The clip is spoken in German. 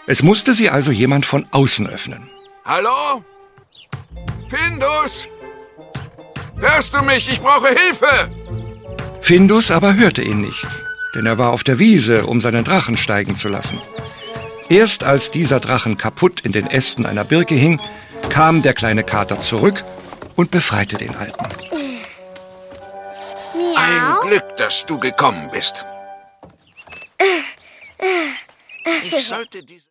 Es musste sie also jemand von außen öffnen. Hallo? Findus? Hörst du mich? Ich brauche Hilfe! Findus aber hörte ihn nicht, denn er war auf der Wiese, um seinen Drachen steigen zu lassen. Erst als dieser Drachen kaputt in den Ästen einer Birke hing, kam der kleine Kater zurück und befreite den Alten. Miau. Ein Glück, dass du gekommen bist. Ich sollte diese...